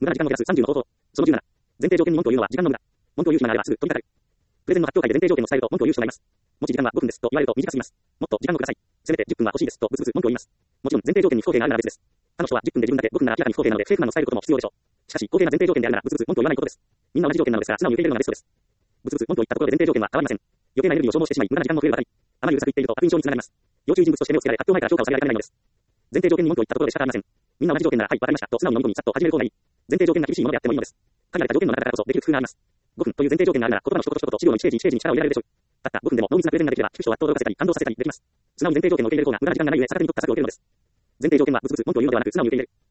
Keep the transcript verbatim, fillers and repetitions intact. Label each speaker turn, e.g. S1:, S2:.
S1: 無駄な時間を減らすさんじゅうの方法。そのじゅうなな。前提条件に文句を言うのは時間の無駄。文句を言う暇があればすぐ取り掛かる。プレゼンの発表会で前提条件を伝えると文句を言う人がいます。もし時間はごふんですと言われると短すぎます。もっと時間をください。せめてじゅっぷんは欲しいですとブツブツ文句を言います。もちろん前提条件に不公平があるなら別です。他の人はじゅっぷんで十分だけごふんなら明らかに不公平なのでフェイクなのを伝えることも必要でしょう。しかし公平な前提条件であるならブツブツ文句を言わないことです。みんな同じ条件なのですから素直に受け入れるのがベストです。ブツブツ文句を言ったところで前提条件は変わりません。余計なエネルギーを消耗してしまい無駄な時間も増えるばかり。あまりうるさく言っていると悪印象につながります。要注意人物として目をつけられ発表前から評価をされられないのです。前提条件に文句を言ったところで仕方ありません。みんな同じ条件ならはいわかりましたと素直に飲み込みさっと始める方がいい。前提条件が厳しいものであってもいいのです。限られた条件の中だからこそできる工夫があります。ごふんという前提条件があるなら言葉の一言一言資料のいちページいちページに力を入れられるでしょう。たったごふんでも濃密なプレゼンができれば聞く人を圧倒で動かせたり感動させたりできます。素直に前提条件を受け入れる方が無駄な時間がない上逆手に取った策を受けるのです。前提条件はブツブツ文句を言うのではなく素直に受け入れる。